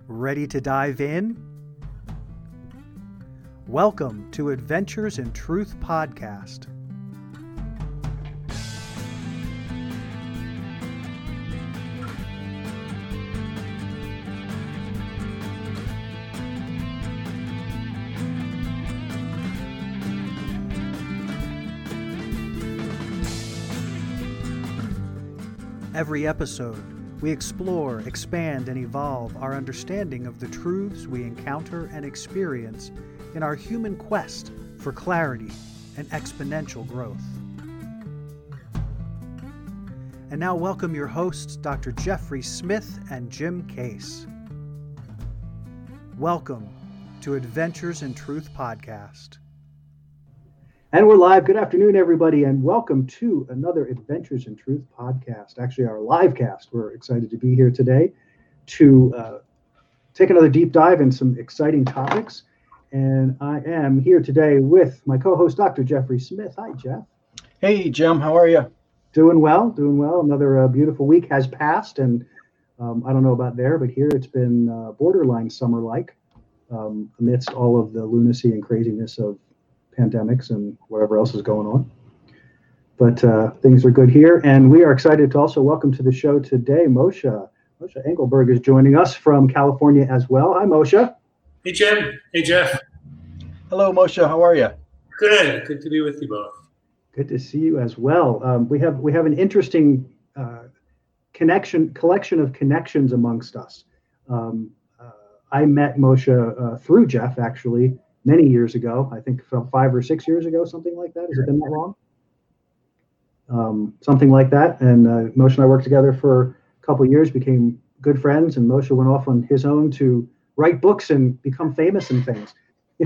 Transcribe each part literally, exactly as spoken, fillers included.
Ready to dive in? Welcome to Adventures in Truth podcast. Every episode, we explore, expand, and evolve our understanding of the truths we encounter and experience in our human quest for clarity and exponential growth. And now welcome your hosts, Doctor Jeffrey Smith and Jim Case. Welcome to Adventures in Truth podcast. And we're live. Good afternoon, everybody, and welcome to another Adventures in Truth podcast. Actually, our live cast. We're excited to be here today to uh, take another deep dive in some exciting topics. And I am here today with my co-host, Doctor Jeffrey Smith. Hi, Jeff. Hey, Jim. How are you? Doing well, doing well. Another uh, beautiful week has passed, and um, I don't know about there, but here it's been uh, borderline summer-like um, amidst all of the lunacy and craziness of pandemics and whatever else is going on. But uh, things are good here. And we are excited to also welcome to the show today, Moshe. Moshe Engelberg is joining us from California as well. Hi, Moshe. Hey, Jim. Hey, Jeff. Hello, Moshe. How are you? Good. Good to be with you both. Good to see you as well. Um, we have we have an interesting uh, connection, collection of connections amongst us. Um, uh, I met Moshe uh, through Jeff, actually, many years ago. I think from five or six years ago, something like that. Has it been that long? Um, something like that. And uh, Moshe and I worked together for a couple of years, became good friends, and Moshe went off on his own to write books and become famous and things.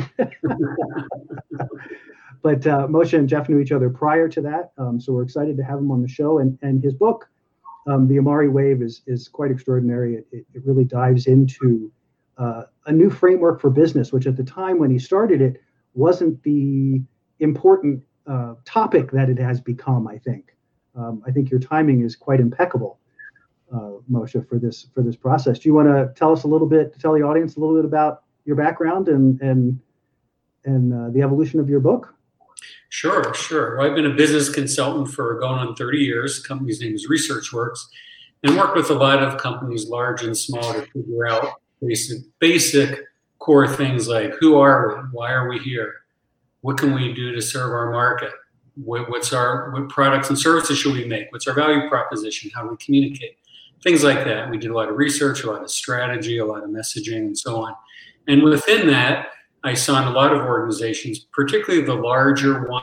But uh, Moshe and Jeff knew each other prior to that, um, so we're excited to have him on the show. And and his book, um, The Amari Wave, is is quite extraordinary. It, it, it really dives into Uh, a new framework for business, which at the time when he started it wasn't the important uh, topic that it has become. I think. Um, I think your timing is quite impeccable, uh, Moshe, for this for this process. Do you want to tell us a little bit, tell the audience a little bit about your background and and and uh, the evolution of your book? Sure, sure. Well, I've been a business consultant for going on thirty years. The company's name is ResearchWorks, and worked with a lot of companies, large and small, to figure out Basic, basic core things like who are we? Why are we here? What can we do to serve our market? What, what's our what products and services should we make? What's our value proposition? How do we communicate? Things like that. We did a lot of research, a lot of strategy, a lot of messaging, and so on. And within that, I saw in a lot of organizations, particularly the larger one,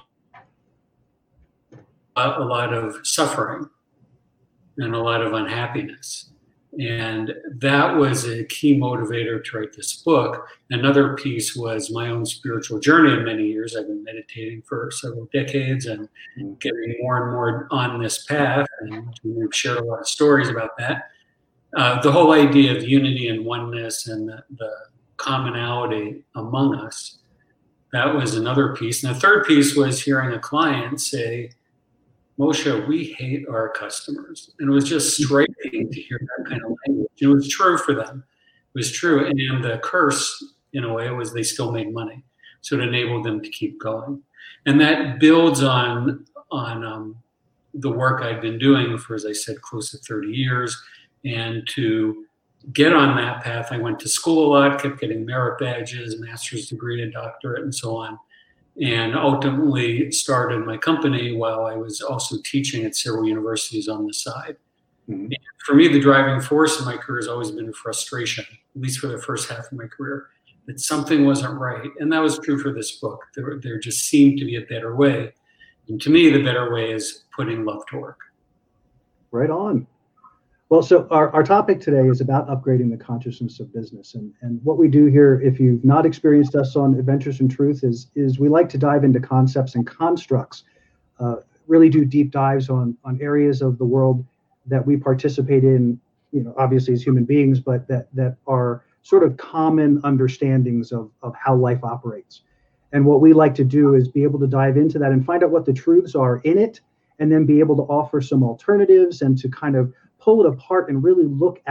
a lot of suffering and a lot of unhappiness. And that was a key motivator to write this book. Another piece was my own spiritual journey of many years. I've been meditating for several decades and getting more and more on this path. And we've shared a lot of stories about that. Uh, the whole idea of unity and oneness and the, the commonality among us, that was another piece. And the third piece was hearing a client say, Moshe, we hate our customers. And it was just striking to hear that kind of language. It was true for them. It was true. And the curse, in a way, was they still made money. So it enabled them to keep going. And that builds on, on um, the work I've been doing for, as I said, close to thirty years. And to get on that path, I went to school a lot, kept getting merit badges, master's degree, a doctorate, and so on. And ultimately started my company while I was also teaching at several universities on the side. Mm-hmm. And for me, the driving force in my career has always been frustration, at least for the first half of my career, that something wasn't right. And that was true for this book. There, there just seemed to be a better way. And to me, the better way is putting love to work. Right on. Well, so our, our topic today is about upgrading the consciousness of business. And, and what we do here, if you've not experienced us on Adventures in Truth, is, is we like to dive into concepts and constructs, uh, really do deep dives on, on areas of the world that we participate in, you know, obviously as human beings, but that, that are sort of common understandings of, of how life operates. And what we like to do is be able to dive into that and find out what the truths are in it, and then be able to offer some alternatives and to kind of pull it apart and really look at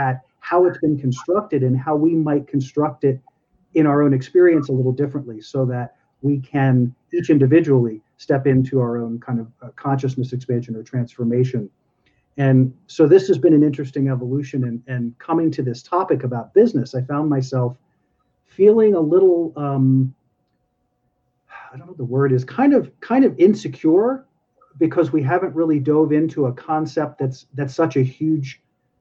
how it's been constructed and how we might construct it in our own experience a little differently, so that we can each individually step into our own kind of uh, consciousness expansion or transformation. And so this has been an interesting evolution. And, and coming to this topic about business, I found myself feeling a little, um, I don't know what the word is, kind of kind of insecure, because we haven't really dove into a concept that's that's such a huge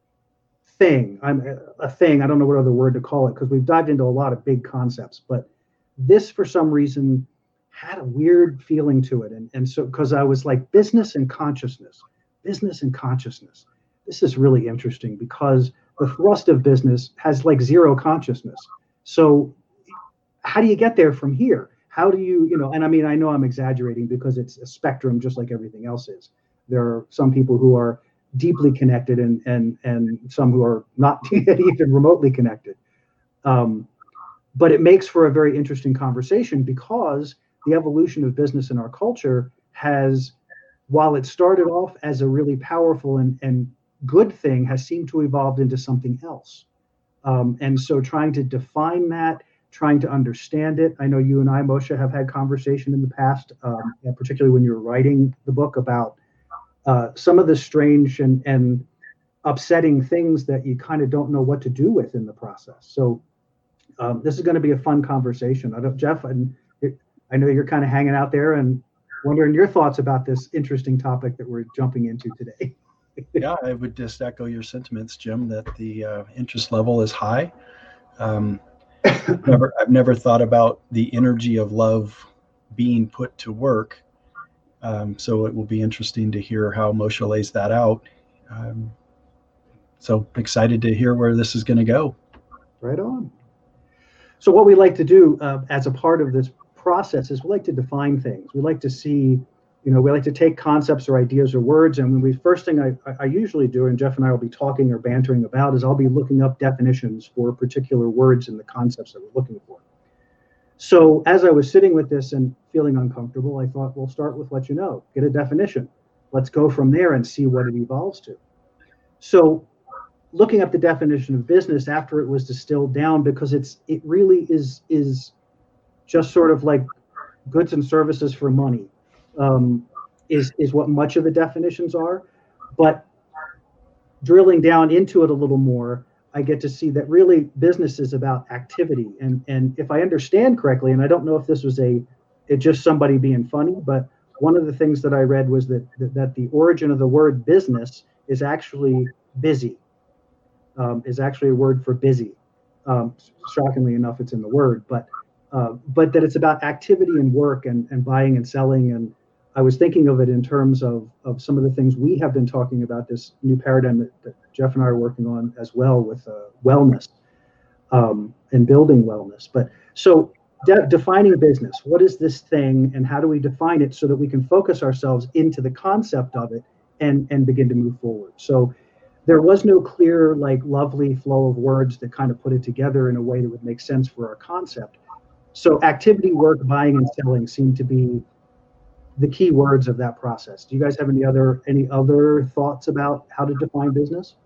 thing. I'm a thing. I don't know what other word to call it, because we've dived into a lot of big concepts, but this for some reason had a weird feeling to it. And, and so, because I was like, business and consciousness, business and consciousness. This is really interesting, because the thrust of business has like zero consciousness. So how do you get there from here? How do you, you know, and I mean, I know I'm exaggerating, because it's a spectrum just like everything else is. There are some people who are deeply connected, and and and some who are not even remotely connected. Um, but it makes for a very interesting conversation, because the evolution of business in our culture has, while it started off as a really powerful and, and good thing, has seemed to evolve into something else. Um, and so trying to define that, trying to understand it. I know you and I, Moshe, have had conversation in the past, um, and particularly when you were writing the book, about uh, some of the strange and, and upsetting things that you kind of don't know what to do with in the process. So um, this is going to be a fun conversation. I don't, Jeff, and I know you're kind of hanging out there and wondering your thoughts about this interesting topic that we're jumping into today. Yeah, I would just echo your sentiments, Jim, that the uh, interest level is high. Um, I've never, I've never thought about the energy of love being put to work. Um, so it will be interesting to hear how Moshe lays that out. Um, so excited to hear where this is going to go. Right on. So what we like to do uh, as a part of this process is we like to define things. We like to see, you know, we like to take concepts or ideas or words, and when we first thing I, I usually do, and Jeff and I will be talking or bantering about, is I'll be looking up definitions for particular words and the concepts that we're looking for. So as I was sitting with this and feeling uncomfortable, I thought, we'll start with what you know, get a definition. Let's go from there and see what it evolves to. So looking up the definition of business after it was distilled down, because it's it really is is just sort of like goods and services for money, um, is, is what much of the definitions are. But drilling down into it a little more, I get to see that really business is about activity. And, and if I understand correctly, and I don't know if this was a it just somebody being funny, but one of the things that I read was that, that, that the origin of the word business is actually busy, um, is actually a word for busy. Um, shockingly enough, it's in the word, but Uh, but that it's about activity and work and, and buying and selling. And I was thinking of it in terms of, of some of the things we have been talking about, this new paradigm that, that Jeff and I are working on as well, with uh, wellness um, and building wellness. But so de- defining business, what is this thing and how do we define it so that we can focus ourselves into the concept of it and, and begin to move forward? So there was no clear, like, lovely flow of words that kind of put it together in a way that would make sense for our concept. So activity, work, buying, and selling seem to be the key words of that process. Do you guys have any other any other thoughts about how to define business?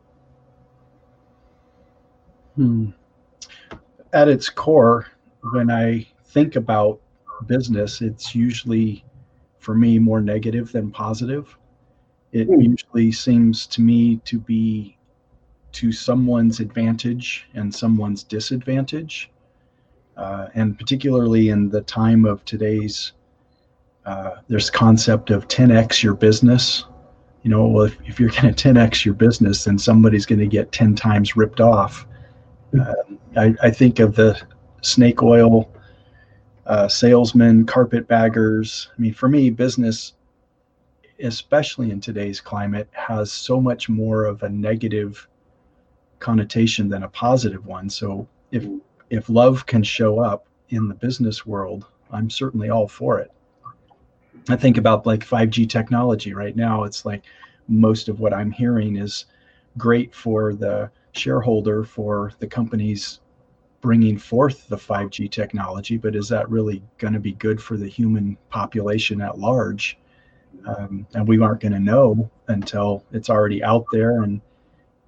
Hmm. At its core, when I think about business, it's usually, for me, more negative than positive. It hmm. usually seems to me to be to someone's advantage and someone's disadvantage. Uh, and particularly in the time of today's, uh, there's concept of ten X your business. You know, well, if, if you're going to ten X your business, then somebody's going to get ten times ripped off. Uh, I, I think of the snake oil uh, salesmen, carpetbaggers. I mean, for me, business, especially in today's climate, has so much more of a negative connotation than a positive one. So if If love can show up in the business world, I'm certainly all for it. I think about like five G technology right now. It's like most of what I'm hearing is great for the shareholder, for the companies bringing forth the five G technology, but is that really going to be good for the human population at large? Um, and we aren't going to know until it's already out there. And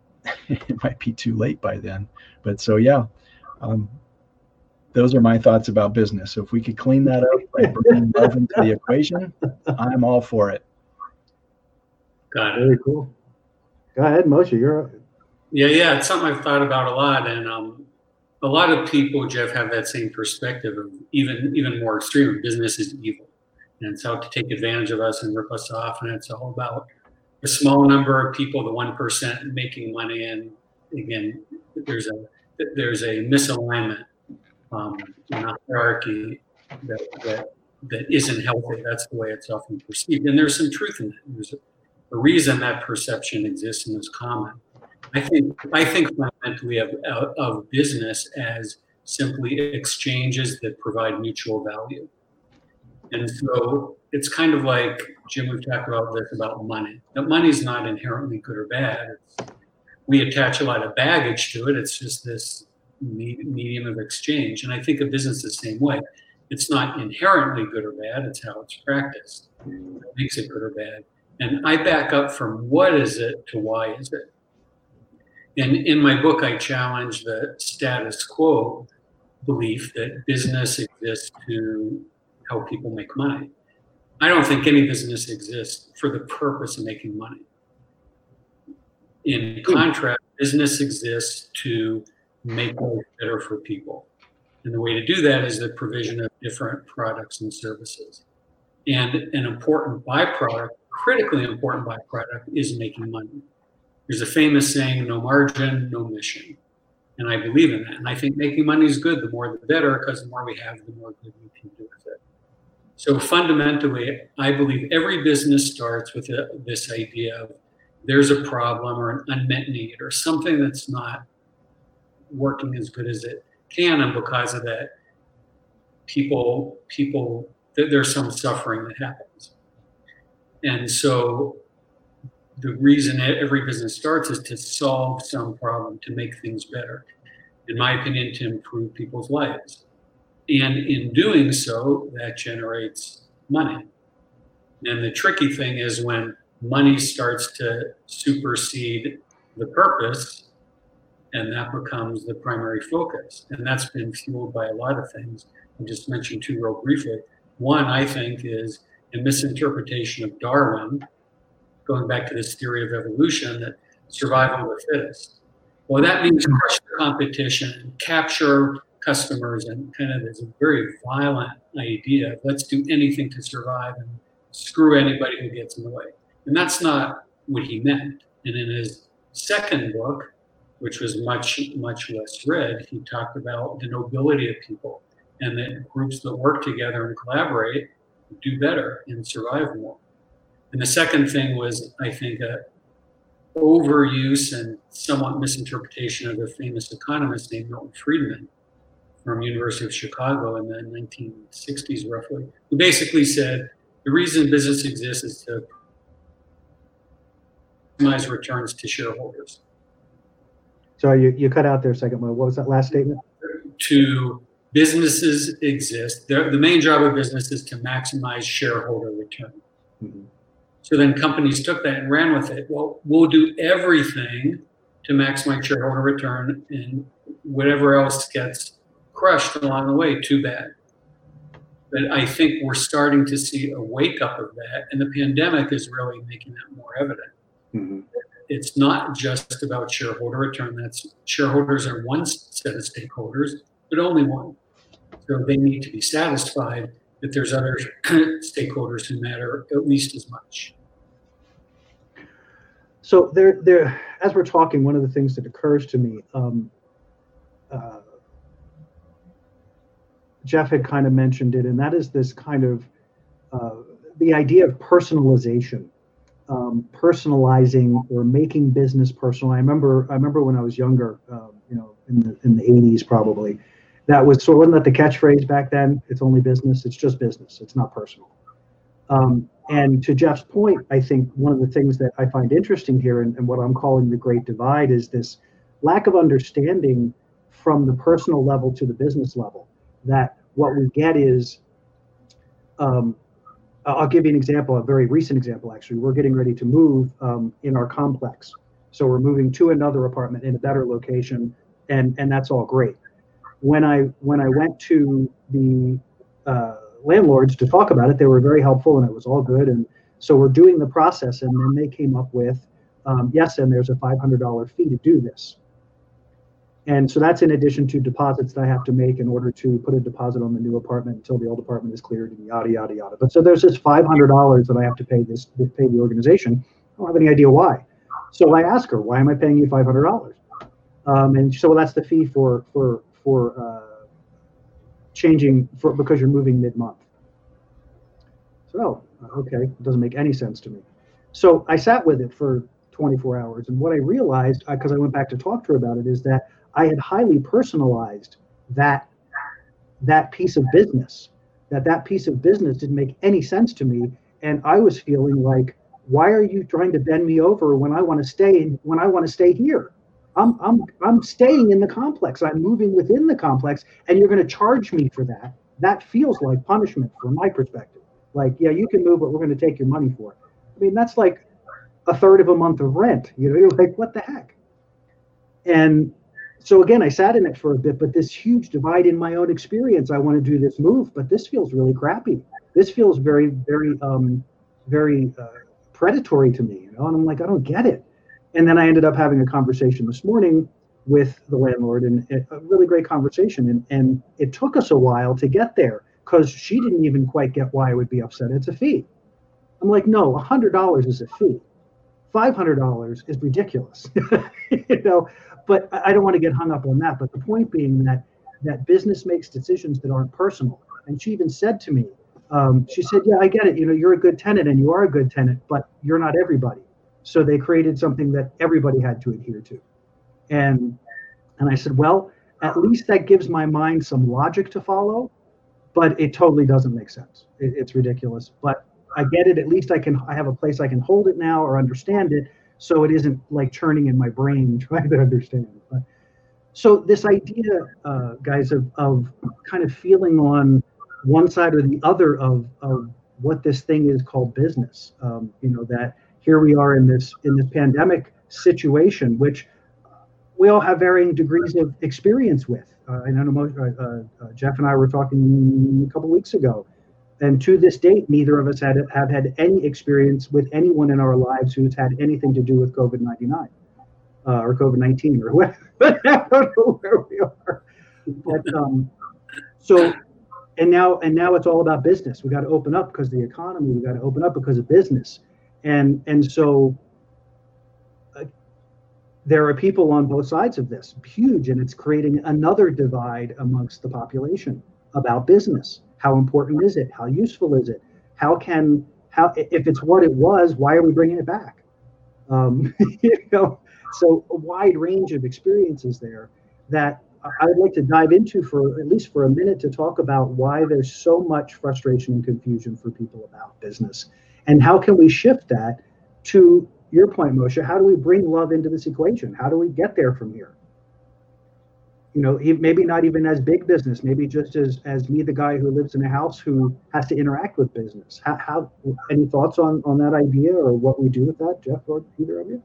it might be too late by then. But so, yeah, um, those are my thoughts about business. So if we could clean that up by bringing love into the equation, I'm all for it. Got it. Very cool. Go ahead, Moshe. You're. Yeah, yeah, it's something I've thought about a lot, and um, a lot of people, Jeff, have that same perspective of even even more extreme. Business is evil, and it's out to take advantage of us and rip us off, and it's all about a small number of people, the one percent, making money. And again, there's a there's a misalignment um, in a hierarchy that, that that isn't healthy. That's the way it's often perceived, and there's some truth in that. There's a, a reason that perception exists and is common. I think I think fundamentally of, of, of business as simply exchanges that provide mutual value. And so it's kind of like, Jim, we've talked about this about money. That money is not inherently good or bad. It's, we attach a lot of baggage to it. It's just this medium of exchange. And I think of business the same way. It's not inherently good or bad. It's how it's practiced that makes it good or bad. And I back up from what is it to why is it. And in my book, I challenge the status quo belief that business exists to help people make money. I don't think any business exists for the purpose of making money. In contrast, business exists to make life better for people. And the way to do that is the provision of different products and services. And an important byproduct, critically important byproduct, is making money. There's a famous saying, no margin, no mission. And I believe in that. And I think making money is good. The more the better, because the more we have, the more good we can do with it. So fundamentally, I believe every business starts with a, this idea of there's a problem or an unmet need or something that's not working as good as it can. And because of that, people, people, there's some suffering that happens. And so the reason every business starts is to solve some problem, to make things better. In my opinion, to improve people's lives. And in doing so, that generates money. And the tricky thing is when money starts to supersede the purpose, and that becomes the primary focus. And that's been fueled by a lot of things. I just mentioned two real briefly. One, I think, is a misinterpretation of Darwin, going back to this theory of evolution, that survival of the fittest. Well, that means crush the competition and capture customers, and kind of this very violent idea of let's do anything to survive and screw anybody who gets in the way. And that's not what he meant. And in his second book, which was much, much less read, he talked about the nobility of people and that groups that work together and collaborate do better and survive more. And the second thing was, I think, a overuse and somewhat misinterpretation of a famous economist named Milton Friedman from University of Chicago in the nineteen sixties, roughly, who basically said the reason business exists is to maximize returns to shareholders. Sorry, you, you cut out there a second. What was that last statement? To businesses exist. The, the main job of business is to maximize shareholder return. Mm-hmm. So then companies took that and ran with it. Well, we'll do everything to maximize shareholder return, and whatever else gets crushed along the way, too bad. But I think we're starting to see a wake up of that, and the pandemic is really making that more evident. Mm-hmm. It's not just about shareholder return. That's shareholders are one set of stakeholders, but only one. So they need to be satisfied that there's other stakeholders who matter at least as much. So there, there. As we're talking, one of the things that occurs to me, um, uh, Jeff had kind of mentioned it, and that is this kind of uh, the idea of personalization, um, personalizing or making business personal. I remember, I remember when I was younger, um, you know, in the in the eighties probably. That was sort of, wasn't that the catchphrase back then? It's only business. It's just business. It's not personal. Um, and to Jeff's point, I think one of the things that I find interesting here, and, and what I'm calling the Great Divide, is this lack of understanding from the personal level to the business level. That what we get is, um, I'll give you an example, a very recent example actually. We're getting ready to move um, in our complex. So we're moving to another apartment in a better location, and and that's all great. When I when I went to the uh, landlords to talk about it, they were very helpful, and it was all good. And so we're doing the process, and then they came up with, um, yes, and there's a five hundred dollars fee to do this. And so that's in addition to deposits that I have to make in order to put a deposit on the new apartment until the old apartment is cleared, and yada, yada, yada. But so there's this five hundred dollars that I have to pay this, pay the organization. I don't have any idea why. So I ask her, why am I paying you five hundred dollars? Um, and so well, that's the fee for, for, for uh, changing, for, because you're moving mid-month. So, okay, it doesn't make any sense to me. So I sat with it for twenty-four hours. And what I realized, because I went back to talk to her about it, is that I had highly personalized that that piece of business, that that piece of business didn't make any sense to me. And I was feeling like, why are you trying to bend me over when I want to stay, when I want to stay here? I'm, I'm, I'm staying in the complex. I'm moving within the complex, and you're going to charge me for that. That feels like punishment from my perspective. Like, yeah, you can move, but we're going to take your money for it. I mean, that's like a third of a month of rent. You know, you're like, what the heck? And so again, I sat in it for a bit, but this huge divide in my own experience. I want to do this move, but this feels really crappy. This feels very, very, um, very uh, predatory to me. You know, and I'm like, I don't get it. And then I ended up having a conversation this morning with the landlord, and a really great conversation. And and it took us a while to get there because she didn't even quite get why I would be upset. It's a fee. I'm like, no, one hundred dollars is a fee. five hundred dollars is ridiculous, you know, but I don't want to get hung up on that. But the point being that that business makes decisions that aren't personal. And she even said to me, um, she said, yeah, I get it. You know, you're a good tenant and you are a good tenant, but you're not everybody. So they created something that everybody had to adhere to. And, and I said, well, at least that gives my mind some logic to follow, but it totally doesn't make sense. It, it's ridiculous, but I get it. At least I can, I have a place I can hold it now or understand it. So it isn't like churning in my brain trying to understand. But, so this idea, uh, guys, of, of kind of feeling on one side or the other of, of what this thing is called business, um, you know, that here we are in this, in this pandemic situation, which we all have varying degrees of experience with. Uh, I know uh, uh, Jeff and I were talking a couple weeks ago. And to this date, neither of us had have had any experience with anyone in our lives who's had anything to do with COVID nineteen uh, or COVID nineteen or whatever. I don't know where we are. But, um, so, and now and now it's all about business. We got to open up because of the economy. We got to open up because of business. And and so uh, there are people on both sides of this, huge, and it's creating another divide amongst the population about business. How important is it? How useful is it? How can, how, if it's what it was, why are we bringing it back? Um, you know, so a wide range of experiences there that I would like to dive into for at least for a minute to talk about why there's so much frustration and confusion for people about business. And how can we shift that to your point, Moshe? How do we bring love into this equation? How do we get there from here? You know, maybe not even as big business, maybe just as, as me, the guy who lives in a house who has to interact with business. How, how any thoughts on, on that idea or what we do with that, Jeff, or either of you?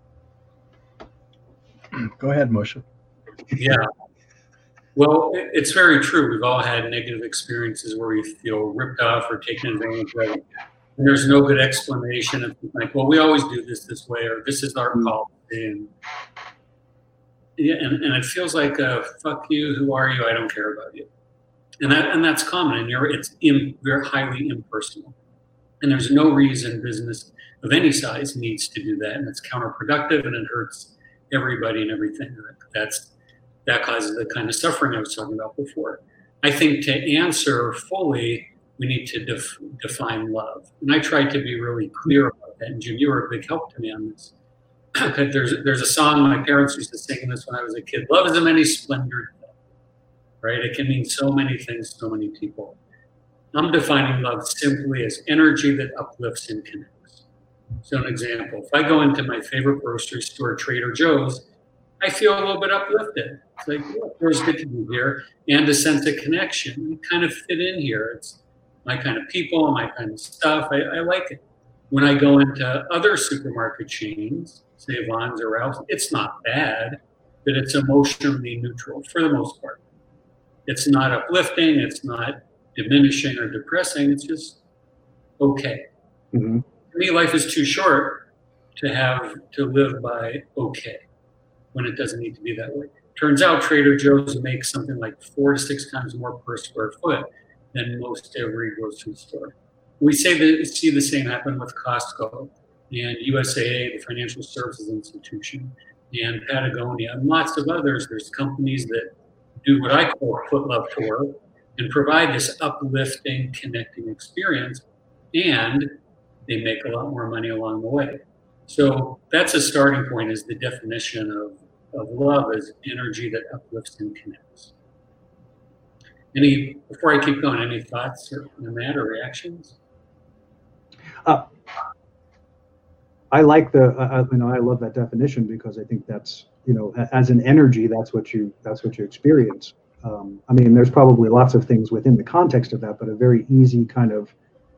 Go ahead, Moshe. Yeah. Well, it's very true. We've all had negative experiences where we feel ripped off or taken advantage of. And there's no good explanation of like, well, we always do this this way, or this is our policy. And yeah, and, and it feels like a fuck you, who are you? I don't care about you. And that and that's common, and you're it's in, very highly impersonal. And there's no reason business of any size needs to do that, and it's counterproductive, and it hurts everybody and everything. That's that causes the kind of suffering I was talking about before. I think to answer fully, we need to def, define love, and I tried to be really clear about that. And Jim, you were a big help to me on this. There's there's a song my parents used to sing this when I was a kid. Love is a many splendored thing, right? It can mean so many things, so many people. I'm defining love simply as energy that uplifts and connects. So an example, if I go into my favorite grocery store, Trader Joe's, I feel a little bit uplifted. It's like, oh, it was good to be here, and a sense of connection. I kind of fit in here. It's my kind of people, my kind of stuff. I, I like it. When I go into other supermarket chains, say Vons or Ralph's. It's not bad, but it's emotionally neutral for the most part. It's not uplifting. It's not diminishing or depressing. It's just okay. Mm-hmm. For me, life is too short to have to live by okay when it doesn't need to be that way. Turns out Trader Joe's makes something like four to six times more per square foot than most every grocery store. We say that see the same happen with Costco and U S A A, the Financial Services Institution, and Patagonia, and lots of others. There's companies that do what I call put love to work and provide this uplifting, connecting experience, and they make a lot more money along the way. So that's a starting point, is the definition of, of love as energy that uplifts and connects. Any, before I keep going, any thoughts on that or reactions? Uh, I like the, uh, you know, I love that definition because I think that's, you know, as an energy, that's what you, that's what you experience. Um, I mean, there's probably lots of things within the context of that, but a very easy kind of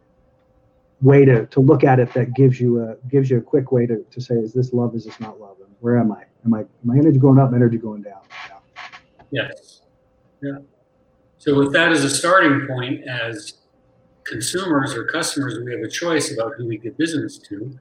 way to, to look at it that gives you a, gives you a quick way to, to say, is this love? Is this not love? And where am I? Am I, my energy going up? Energy going down? Yeah. Yes. Yeah. So with that as a starting point, as consumers or customers, we have a choice about who we give business to.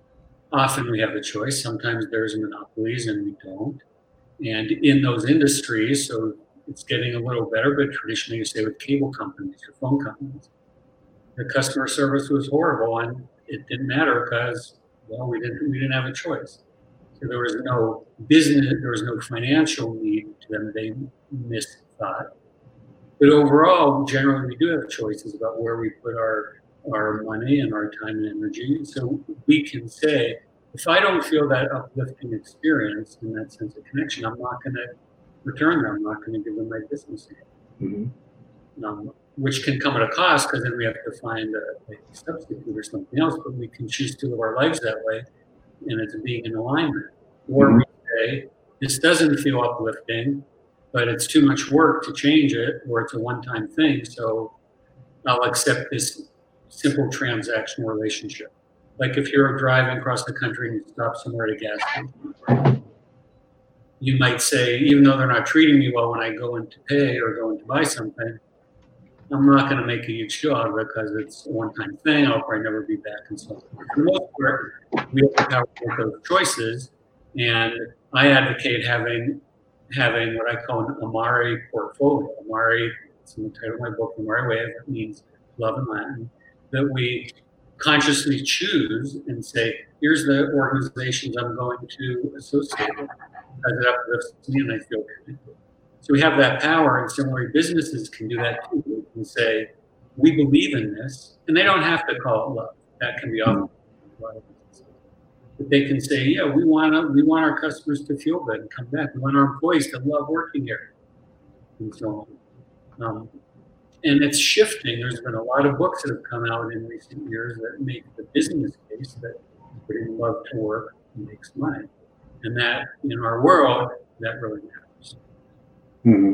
Often we have a choice. Sometimes there's monopolies and we don't. And in those industries, so it's getting a little better, but traditionally you say with cable companies or phone companies, the customer service was horrible and it didn't matter because, well, we didn't we didn't have a choice. So there was no business, there was no financial need to them. They misthought. But overall, generally, we do have choices about where we put our, our money and our time and energy. So we can say, if I don't feel that uplifting experience and that sense of connection, I'm not going to return them. I'm not going to give them my business again. Mm-hmm. Um, which can come at a cost because then we have to find a, a substitute or something else. But we can choose to live our lives that way, and it's being in alignment. Or mm-hmm. we say, this doesn't feel uplifting, but it's too much work to change it, or it's a one-time thing, so I'll accept this simple transactional relationship. Like if you're driving across the country and you stop somewhere at a gas station, you might say, even though they're not treating me well when I go in to pay or go in to buy something, I'm not going to make a huge deal out of it because it's a one-time thing, I'll probably never be back and so on. For the most part, we have the power to make those choices, and I advocate having having what I call an Amare portfolio. Amare, it's in the title of my book, Amare Way, that means love in Latin, that we consciously choose and say, here's the organizations I'm going to associate with, as it uplifts me and I feel connected. So we have that power, and similarly, businesses can do that too. They can say, we believe in this, and they don't have to call it love. That can be often. But they can say, yeah, we want to, we want our customers to feel good and come back. We want our employees to love working here, and so on. Um, and it's shifting. There's been a lot of books that have come out in recent years that make the business case that putting love to work makes money, and that in our world that really matters. Mm-hmm.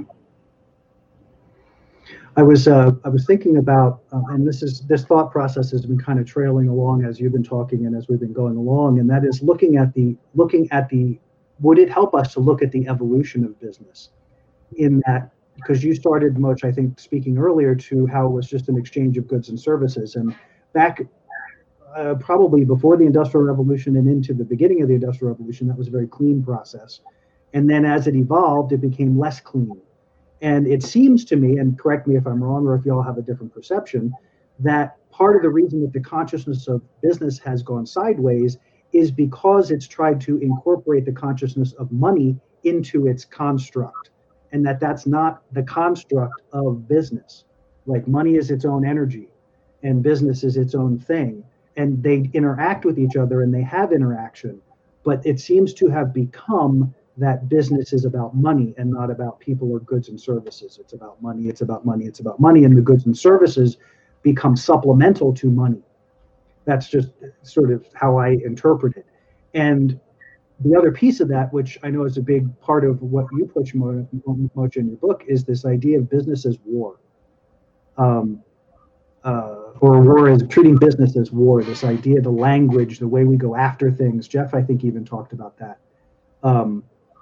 I was uh, I was thinking about, uh, and this is this thought process has been kind of trailing along as you've been talking and as we've been going along, and that is looking at the looking at the would it help us to look at the evolution of business, in that, because you started, Moch, I think, speaking earlier to how it was just an exchange of goods and services, and back uh, probably before the Industrial Revolution and into the beginning of the Industrial Revolution, that was a very clean process, and then as it evolved, it became less clean. And it seems to me, and correct me if I'm wrong or if you all have a different perception, that part of the reason that the consciousness of business has gone sideways is because it's tried to incorporate the consciousness of money into its construct, and that that's not the construct of business. Like money is its own energy and business is its own thing, and they interact with each other and they have interaction, but it seems to have become that business is about money and not about people or goods and services. It's about money, it's about money, it's about money, and the goods and services become supplemental to money. That's just sort of how I interpret it. And the other piece of that, which I know is a big part of what you push much in your book, is this idea of business as war. Um, uh, or war is treating business as war. This idea, the language, the way we go after things. Jeff, I think, even talked about that. Um,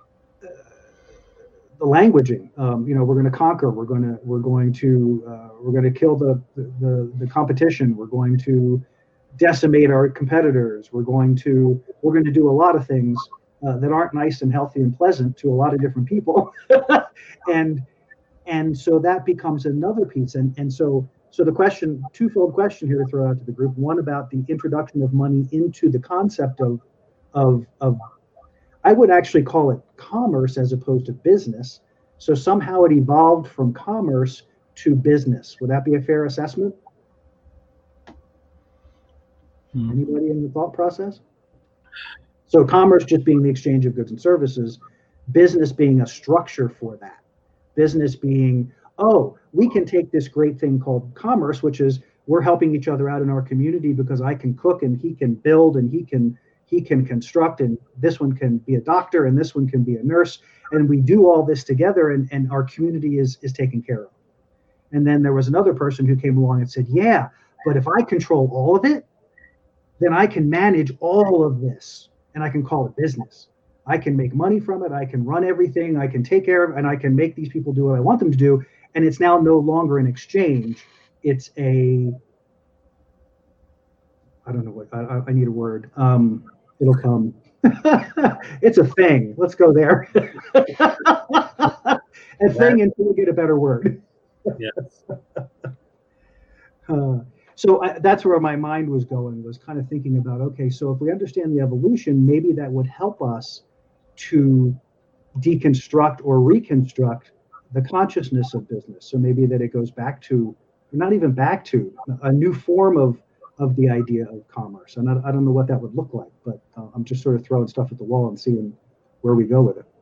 the languaging. Um, you know, we're going to conquer. We're going to we're going to uh, we're going to kill the, the the competition. We're going to decimate our competitors. We're going to we're going to do a lot of things uh, that aren't nice and healthy and pleasant to a lot of different people, and and so that becomes another piece. And and so so the question, twofold question here to throw out to the group. One about the introduction of money into the concept of of of I would actually call it commerce as opposed to business. So somehow it evolved from commerce to business. Would that be a fair assessment? Hmm. Anybody in the thought process? So commerce just being the exchange of goods and services, business being a structure for that. Business being, oh, we can take this great thing called commerce, which is we're helping each other out in our community because I can cook and he can build and he can he can construct, and this one can be a doctor and this one can be a nurse, and we do all this together, and, and our community is is taken care of. And then there was another person who came along and said, yeah, but if I control all of it, then I can manage all of this and I can call it business. I can make money from it. I can run everything. I can take care of, and I can make these people do what I want them to do. And it's now no longer an exchange. It's a, I don't know what, I, I need a word. Um, it'll come. It's a thing. Let's go there. A thing until we get a better word. Yes. uh, so I, that's where my mind was going, was kind of thinking about, okay, so if we understand the evolution, maybe that would help us to deconstruct or reconstruct the consciousness of business. So maybe that it goes back to, not even back to, a new form of of the idea of commerce. And I, I don't know what that would look like, but uh, I'm just sort of throwing stuff at the wall and seeing where we go with it.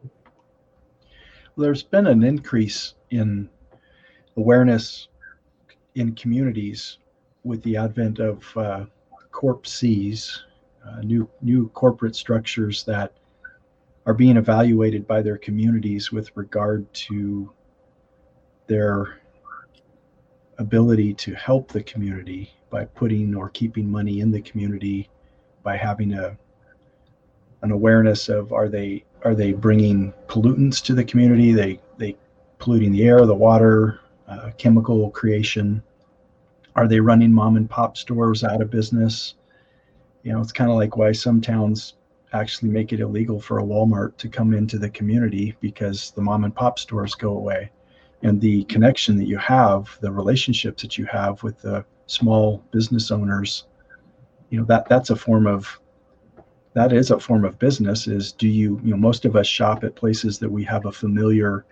Well, there's been an increase in awareness in communities with the advent of uh, Corp Cs, uh, new new corporate structures that are being evaluated by their communities with regard to their ability to help the community by putting or keeping money in the community, by having a an awareness of, are they are they bringing pollutants to the community? They they polluting the air, the water, uh, chemical creation. Are they running mom and pop stores out of business? You know, it's kind of like why some towns actually make it illegal for a Walmart to come into the community, because the mom and pop stores go away. And the connection that you have, the relationships that you have with the small business owners, you know, that that's a form of, that is a form of business. Is do you, you know, most of us shop at places that we have a familiar,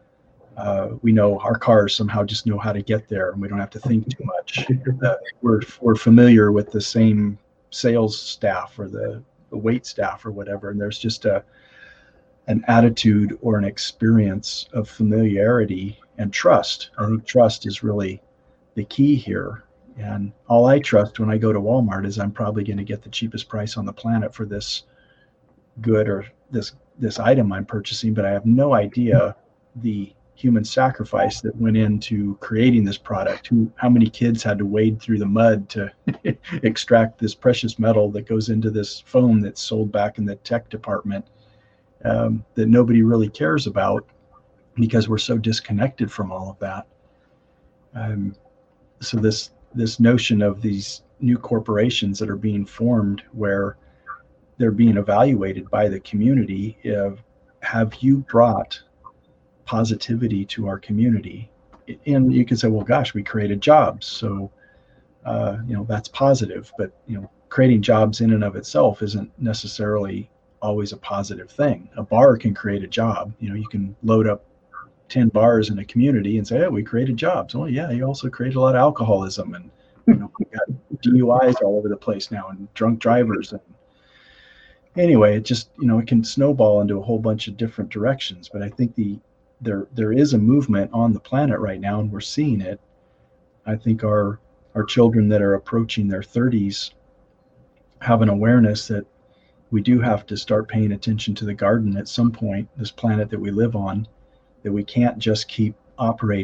uh, we know our cars somehow just know how to get there and we don't have to think too much. uh, we're, we're familiar with the same sales staff or the, the wait staff or whatever. And there's just a, an attitude or an experience of familiarity and trust. I think trust is really the key here. And all I trust when I go to Walmart is I'm probably going to get the cheapest price on the planet for this good or this this item I'm purchasing, but I have no idea the human sacrifice that went into creating this product. Who, how many kids had to wade through the mud to extract this precious metal that goes into this phone that's sold back in the tech department, um, that nobody really cares about because we're so disconnected from all of that. Um, so this this notion of these new corporations that are being formed, where they're being evaluated by the community, of, have you brought positivity to our community? And you can say, well, gosh, we created jobs, so uh, you know, that's positive. But you know, creating jobs in and of itself isn't necessarily always a positive thing. A bar can create a job. You know, you can load up ten bars in a community and say, oh, we created jobs. Well, yeah, you also created a lot of alcoholism, and you know, we got D U Is all over the place now, and drunk drivers. And anyway, it just, you know, it can snowball into a whole bunch of different directions. But I think the there there is a movement on the planet right now, and we're seeing it. I think our our children that are approaching their thirties have an awareness that we do have to start paying attention to the garden at some point, this planet that we live on, that we can't just keep operating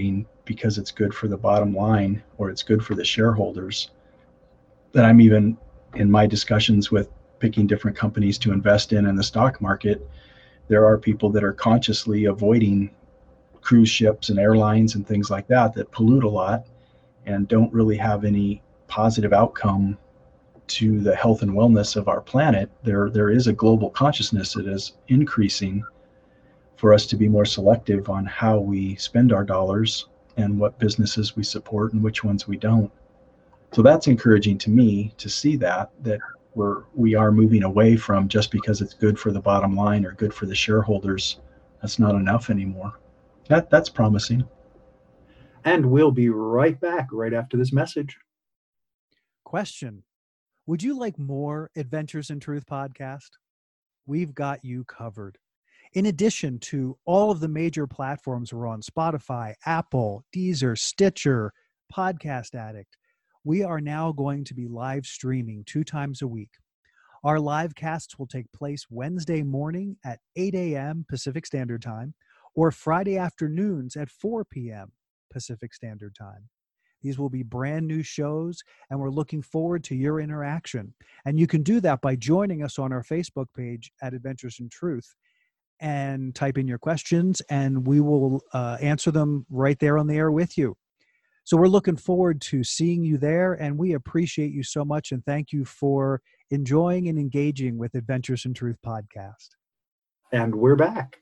because it's good for the bottom line or it's good for the shareholders, that I'm even in my discussions with picking different companies to invest in in the stock market, there are people that are consciously avoiding cruise ships and airlines and things like that that pollute a lot and don't really have any positive outcome to the health and wellness of our planet. There, there is a global consciousness that is increasing for us to be more selective on how we spend our dollars and what businesses we support and which ones we don't. So that's encouraging to me to see that, that we're, we are moving away from just because it's good for the bottom line or good for the shareholders. That's not enough anymore. That, that's promising. And we'll be right back right after this message. Question: would you like more Adventures in Truth podcast? We've got you covered. In addition to all of the major platforms we're on, Spotify, Apple, Deezer, Stitcher, Podcast Addict, we are now going to be live streaming two times a week. Our live casts will take place Wednesday morning at eight a.m. Pacific Standard Time or Friday afternoons at four p.m. Pacific Standard Time. These will be brand new shows, and we're looking forward to your interaction. And you can do that by joining us on our Facebook page at Adventures in Truth and type in your questions, and we will uh, answer them right there on the air with you. So we're looking forward to seeing you there, and we appreciate you so much, and thank you for enjoying and engaging with Adventures in Truth podcast. And we're back.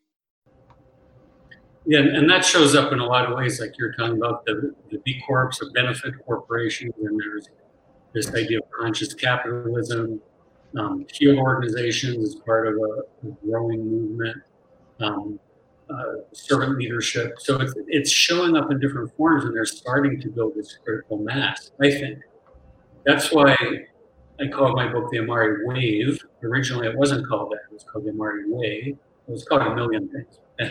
Yeah, and that shows up in a lot of ways, like you're talking about the, the B Corps, the benefit corporations, and there's this idea of conscious capitalism. Um, field organizations is part of a, a growing movement, um, uh, servant leadership. So it's, it's showing up in different forms, and they're starting to build this critical mass, I think. That's why I called my book The Amari Wave. Originally, it wasn't called that. It was called The Amari Way. It was called a million things. Right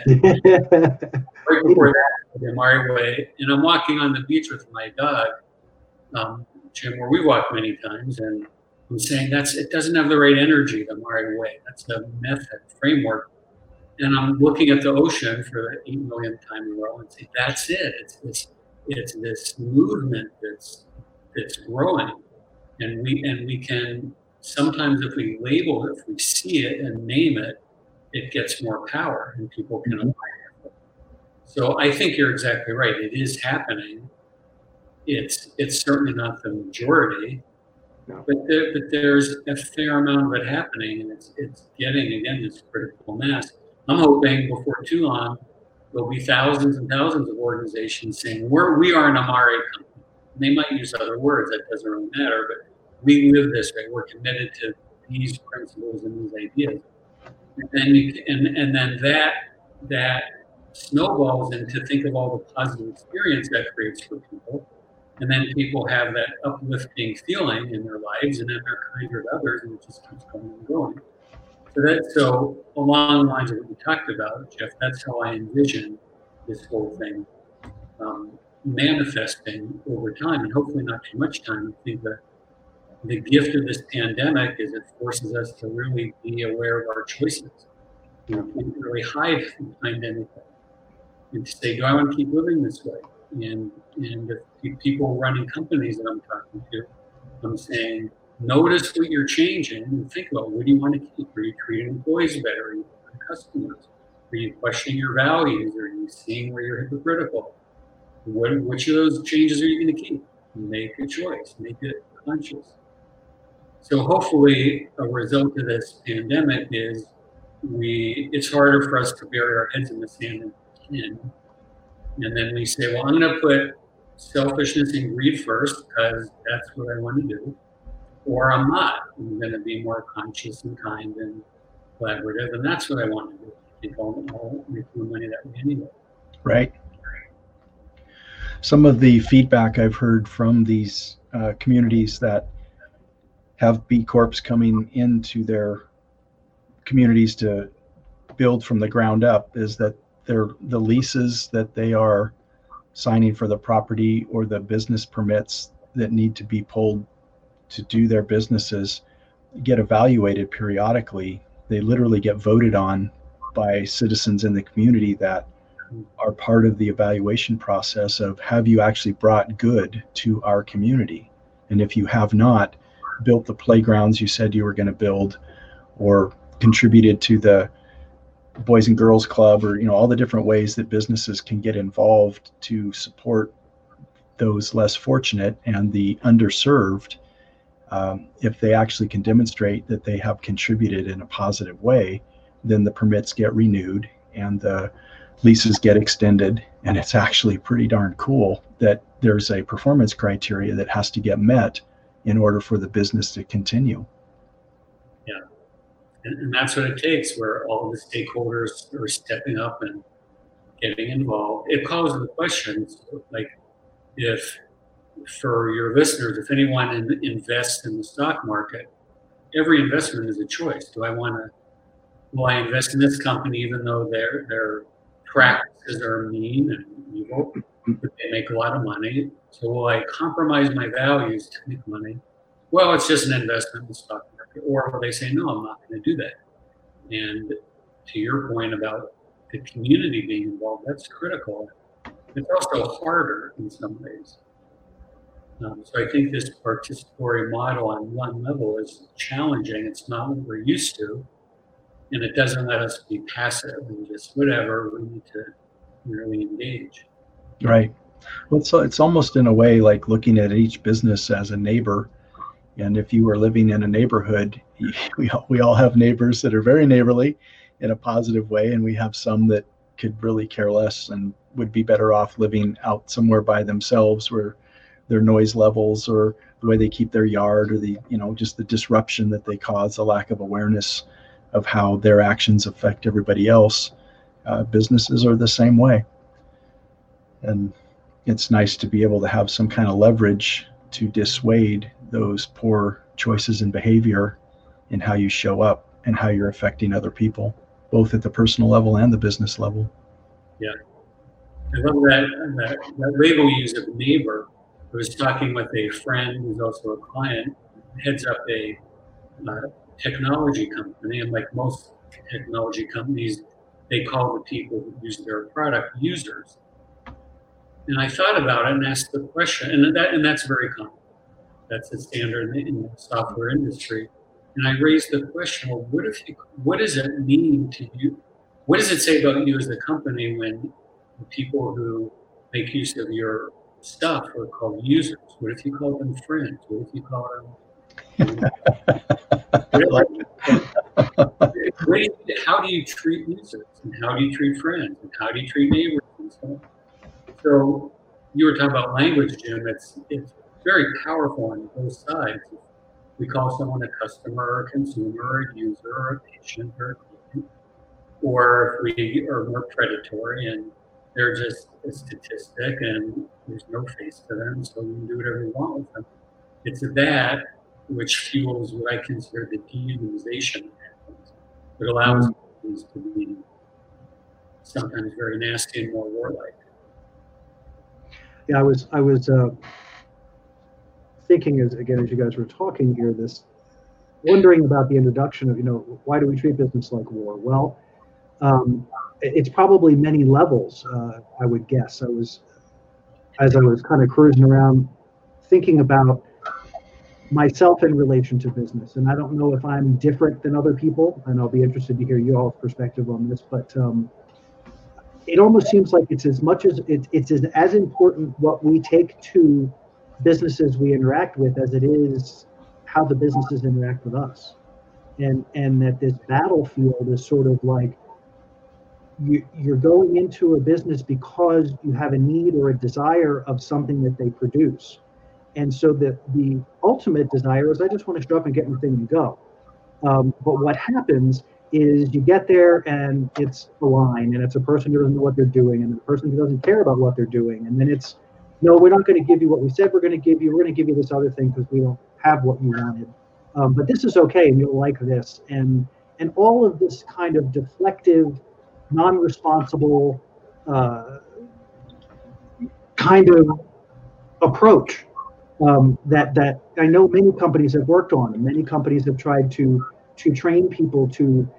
before that, The Amari Way. And I'm walking on the beach with my dog, um, Jim, where we walk many times, and I'm saying that's it doesn't have the right energy, the Amari Way. That's the method, framework. And I'm looking at the ocean for the eight millionth time in a row and say, that's it. It's this, it's this movement that's that's growing. And we and we can sometimes, if we label it, if we see it and name it, it gets more power and people can apply it. So I think you're exactly right. It is happening. It's it's certainly not the majority, no. but there, but there's a fair amount of it happening, and it's it's getting again this critical mass. I'm hoping before too long there'll be thousands and thousands of organizations saying we're we are an Amari company. And they might use other words, that doesn't really matter, but we live this way. We're committed to these principles and these ideas. And then you and and then that that snowballs into think of all the positive experience that creates for people. And then people have that uplifting feeling in their lives, and then they're kinder to others, and it just keeps going and going. So that so along the lines of what you talked about, Jeff, that's how I envision this whole thing um, manifesting over time, and hopefully not too much time. I think that the gift of this pandemic is it forces us to really be aware of our choices. You know, can't really hide behind anything, and to say, do I want to keep living this way? And and if people running companies that I'm talking to, I'm saying, notice what you're changing and think about what do you want to keep? Are you treating employees better? Are you treating customers? Are you questioning your values? Are you seeing where you're hypocritical? What, which of those changes are you going to keep? Make a choice. Make it conscious. So hopefully a result of this pandemic is we. It's harder for us to bury our heads in the sand than we can. And then we say, well, I'm going to put selfishness and greed first because that's what I want to do. Or I'm not. I'm going to be more conscious and kind and collaborative. And that's what I want to do. I think I'll, I'll make more money that way anyway. Right. Some of the feedback I've heard from these uh, communities that have B Corps coming into their communities to build from the ground up is that they're, the leases that they are signing for the property or the business permits that need to be pulled to do their businesses get evaluated periodically. They literally get voted on by citizens in the community that are part of the evaluation process of, have you actually brought good to our community? And if you have not built the playgrounds you said you were going to build, or contributed to the Boys and Girls Club, or, you know, all the different ways that businesses can get involved to support those less fortunate and the underserved, um, if they actually can demonstrate that they have contributed in a positive way, then the permits get renewed and the leases get extended. And it's actually pretty darn cool that there's a performance criteria that has to get met in order for the business to continue. Yeah. And, and that's what it takes, where all of the stakeholders are stepping up and getting involved. It calls into questions, like, if, for your listeners, if anyone in, invests in the stock market, every investment is a choice. Do I want to, will I invest in this company even though their their practices are mean and evil, but they make a lot of money? So will I compromise my values to make money? Well, it's just an investment in the stock market. Or will they say, no, I'm not going to do that? And to your point about the community being involved, that's critical. It's also harder in some ways. Um, so I think this participatory model on one level is challenging. It's not what we're used to. And it doesn't let us be passive and just whatever. We need to really engage. Right. Well, so it's almost in a way like looking at each business as a neighbor. And if you were living in a neighborhood, we all, we all have neighbors that are very neighborly in a positive way. And we have some that could really care less and would be better off living out somewhere by themselves, where their noise levels or the way they keep their yard, or the, you know, just the disruption that they cause, the lack of awareness of how their actions affect everybody else. Uh, businesses are the same way. And it's nice to be able to have some kind of leverage to dissuade those poor choices in behavior in how you show up and how you're affecting other people, both at the personal level and the business level. Yeah. I love that, that, that label you use of neighbor. I was talking with a friend who's also a client, heads up a uh, technology company, and like most technology companies, they call the people who use their product users. And I thought about it and asked the question, and that and that's very common. That's a standard in the software industry. And I raised the question, well, what if you, what does it mean to you? What does it say about you as a company when the people who make use of your stuff are called users? What if you call them friends? What if you call them? How do you treat users? And how do you treat friends? And how do you treat neighbors? And so on. So you were talking about language, Jim. It's it's very powerful on both sides. We call someone a customer, or a consumer, or a user, or a patient, or a client. Or if we are more predatory and they're just a statistic and there's no face to them, so we can do whatever we want with them. It's that which fuels what I consider the dehumanization of things. It allows mm-hmm. things to be sometimes very nasty and more warlike. Yeah, I was I was uh, thinking as again as you guys were talking here, this wondering about the introduction of, you know, why do we treat business like war? Well, um, it's probably many levels. Uh, I would guess. I was as I was kind of cruising around thinking about myself in relation to business, and I don't know if I'm different than other people, and I'll be interested to hear you all's perspective on this, but um, it almost seems like it's as much as it, it's as, as important what we take to businesses we interact with as it is how the businesses interact with us. And and that this battlefield is sort of like you, you're going into a business because you have a need or a desire of something that they produce. And so the, the ultimate desire is I just want to show up and get my thing and go. Um, but what happens is you get there and it's a line and it's a person who doesn't know what they're doing and the person who doesn't care about what they're doing. And then it's, no, we're not going to give you what we said we're going to give you. We're going to give you this other thing because we don't have what you wanted. Um, but this is okay and you'll like this. And and all of this kind of deflective, non-responsible uh, kind of approach um, that that I know many companies have worked on, and many companies have tried to to train people to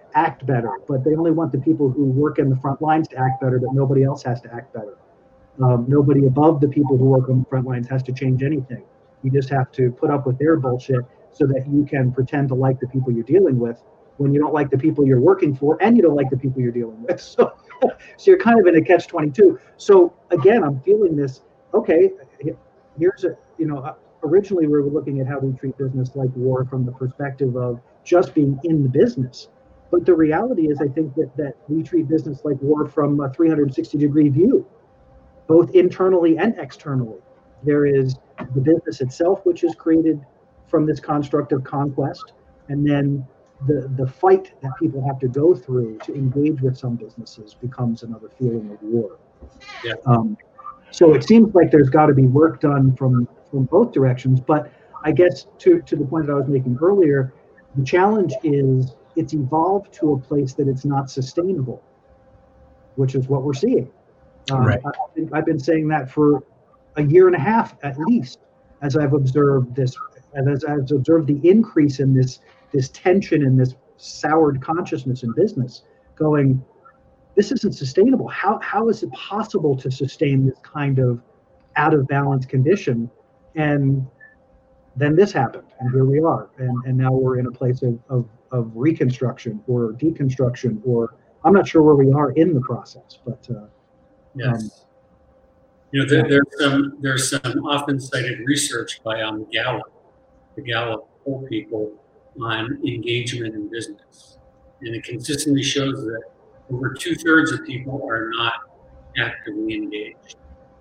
act better, but they only want the people who work in the front lines to act better, but nobody else has to act better. Um, nobody above the people who work on the front lines has to change anything. You just have to put up with their bullshit so that you can pretend to like the people you're dealing with when you don't like the people you're working for and you don't like the people you're dealing with. So, so you're kind of in a catch twenty-two. So again, I'm feeling this, okay, here's a, you know, originally we were looking at how we treat business like war from the perspective of just being in the business. But the reality is, I think that, that we treat business like war from a three hundred sixty degree view, both internally and externally. There is the business itself, which is created from this construct of conquest, and then the, the fight that people have to go through to engage with some businesses becomes another feeling of war. Yeah. Um, so it seems like there's got to be work done from, from both directions, but I guess to, to the point that I was making earlier, the challenge is it's evolved to a place that it's not sustainable, which is what we're seeing. Um, Right. I, I've been saying that for a year and a half at least, as I've observed this, and as I've observed the increase in this this tension and this soured consciousness in business, going, this isn't sustainable. How how is it possible to sustain this kind of out of balance condition? And then this happened, and here we are, and and now we're in a place of of, of reconstruction or deconstruction, or I'm not sure where we are in the process, but uh, Yes. um, You know, there, there's some there's some often cited research by um, Gallup, the Gallup poll people on engagement in business, and it consistently shows that over two thirds of people are not actively engaged.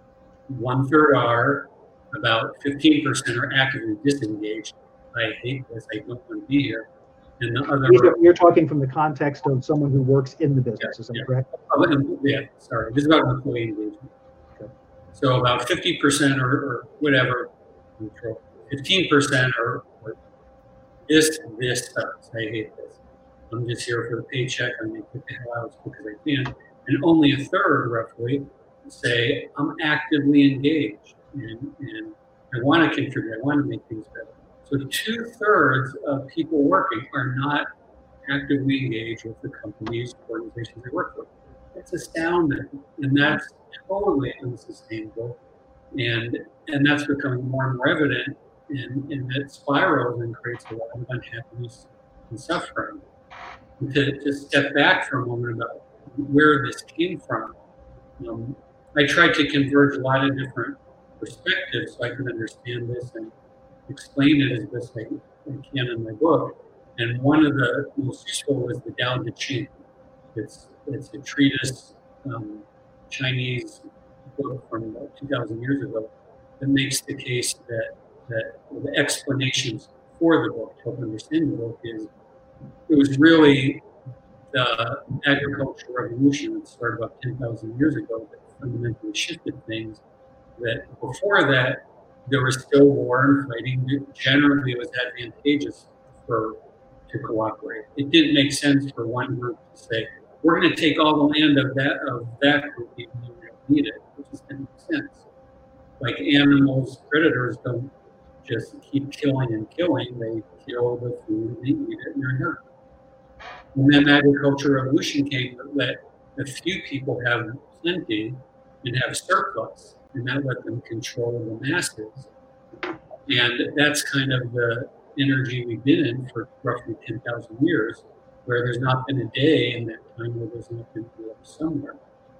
One third are, about fifteen percent are actively disengaged. I hate this. I don't want to be here. And the other, you're, you're talking from the context of someone who works in the business, Yeah, is that yeah. correct? oh, yeah, sorry, this is about employee engagement. So about fifty percent or, or whatever, fifteen percent are, are this, this sucks. I hate this. I'm just here for the paycheck. I'm going to get the hell out as quick as I can. And only a third, roughly, say, I'm actively engaged and, and I want to contribute. I want to make things better. So two thirds of people working are not actively engaged with the companies, organizations they work for. That's astounding. And that's totally unsustainable, and and that's becoming more and more evident, and, and that spirals and creates a lot of unhappiness and suffering. And to, to step back for a moment about where this came from, um, I tried to converge a lot of different perspectives so I could understand this and explain it as best I, I can in my book. And one of the most useful was the Tao Te Ching. It's it's a treatise. Um, Chinese book from about two thousand years ago that makes the case that, that the explanations for the book, to help understand the book, is it was really the agricultural revolution that started about ten thousand years ago that fundamentally shifted things. That before that, there was still war and fighting. Generally, it was advantageous for to cooperate. It didn't make sense for one group to say, we're going to take all the land of that of that group even though we don't need it, which just didn't make sense. Like animals, predators don't just keep killing and killing; they kill the food, they eat it, and they're done. And then the agricultural revolution came that let a few people have plenty and have surplus, and that let them control the masses. And that's kind of the energy we've been in for roughly ten thousand years, where there's not been a day in that time where there's not been war somewhere.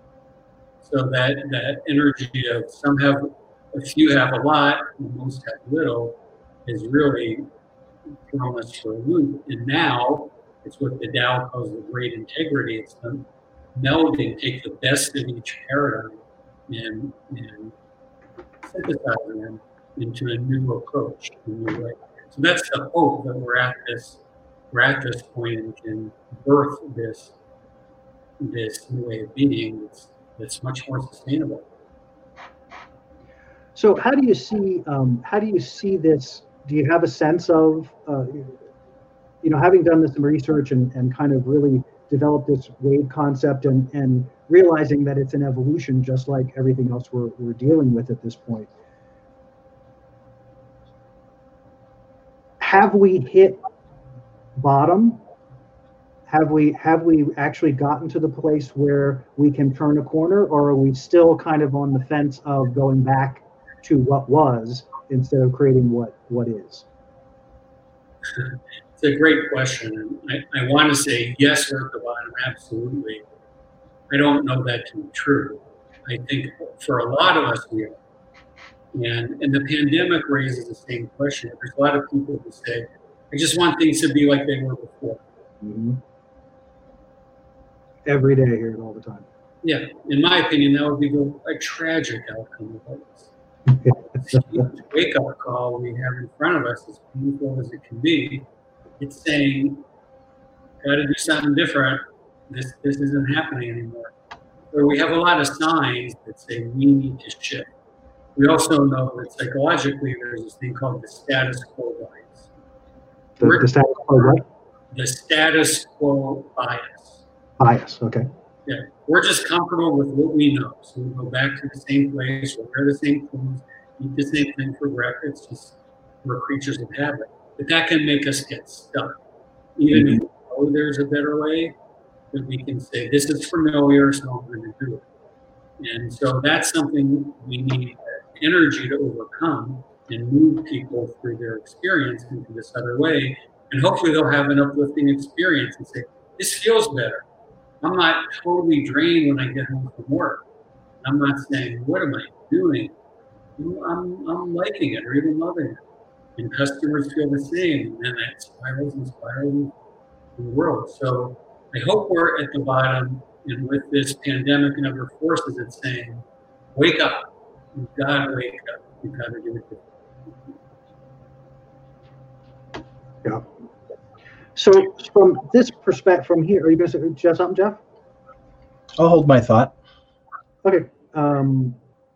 So that, that energy of some have, a few have a lot, and most have little, is really thrown us for a loop. And now, it's what the Tao calls the great integrity. It's the melding, take the best of each paradigm and, and synthesizing them into a new approach, a new way. So that's the hope that we're at this we're at this point and can birth this this new way of being that's that's much more sustainable. So how do you see um, how do you see this? Do you have a sense of uh, you know, having done this some research and, and kind of really developed this wave concept and, and realizing that it's an evolution just like everything else we're, we're dealing with at this point. Have we hit bottom Have we have we actually gotten to the place where we can turn a corner, or are we still kind of on the fence of going back to what was instead of creating what what is? It's a great question. And I, I want to say yes, we're at the bottom, absolutely. I don't know that to be true. I think for a lot of us, we are. And, and the pandemic raises the same question. There's a lot of people who say, I just want things to be like they were before. Mm-hmm. Every day, I hear it all the time. Yeah, in my opinion, that would be the, a tragic outcome of this. The wake-up call we have in front of us, as painful as it can be, it's saying, got to do something different. This this isn't happening anymore. Or we have a lot of signs that say we need to shift. We also know that psychologically there's this thing called the status quo bias. The, the status quo what? The status quo bias. Bias, okay. Yeah, we're just comfortable with what we know. So we go back to the same place, we wear the same clothes, eat the same thing for breakfast. It's just we're creatures of habit. But that can make us get stuck. Even mm-hmm. if we know there's a better way, that we can say, this is familiar, so I'm going to do it. And so that's something we need energy to overcome and move people through their experience into this other way. And hopefully they'll have an uplifting experience and say, this feels better. I'm not totally drained when I get home from work. I'm not saying, what am I doing? I'm, I'm liking it or even loving it. And customers feel the same. And then that spirals and spirals in the world. So I hope we're at the bottom, and with this pandemic and other forces, it's saying, wake up. You've got to wake up. You've got to do it differently. Yeah. So from this perspective, from here, are you going to say something, Jeff? I'll hold my thought. Okay. Um,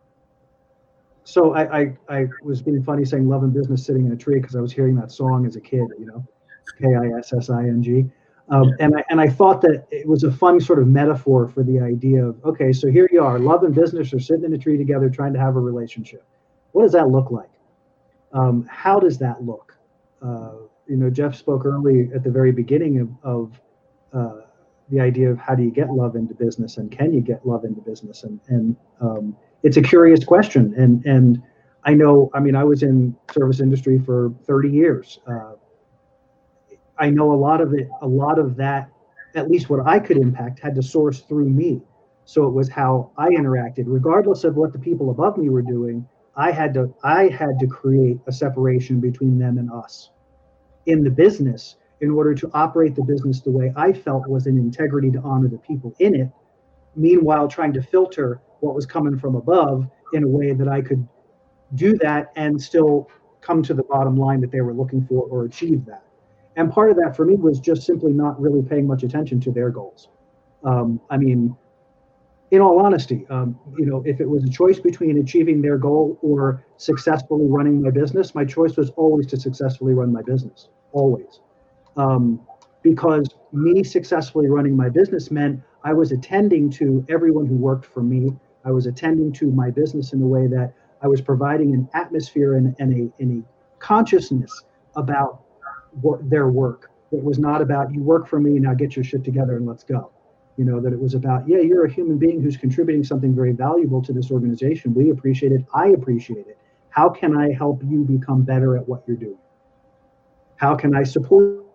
so I, I, I was being funny saying love and business sitting in a tree because I was hearing that song as a kid, you know, K I S S I N G. Um, and I and I thought that it was a fun sort of metaphor for the idea of, okay, so here you are, love and business are sitting in a tree together trying to have a relationship. What does that look like? Um, how does that look? Uh, you know, Jeff spoke early at the very beginning of, of uh, the idea of how do you get love into business, and can you get love into business? And and um, it's a curious question. And and I know, I mean, I was in service industry for thirty years. Uh, I know a lot of it, a lot of that, at least what I could impact, had to source through me. So it was how I interacted, regardless of what the people above me were doing. I had to, I had to create a separation between them and us in the business in order to operate the business the way I felt was in integrity to honor the people in it. Meanwhile, trying to filter what was coming from above in a way that I could do that and still come to the bottom line that they were looking for or achieve that. And part of that for me was just simply not really paying much attention to their goals. Um, I mean, in all honesty, um, you know, if it was a choice between achieving their goal or successfully running my business, my choice was always to successfully run my business, always. Um, because me successfully running my business meant I was attending to everyone who worked for me. I was attending to my business in a way that I was providing an atmosphere and, and, a, and a consciousness about their work. It was not about, you work for me, now get your shit together and let's go. You know, that it was about, yeah, you're a human being who's contributing something very valuable to this organization. We appreciate it. I appreciate it. How can I help you become better at what you're doing? How can I support?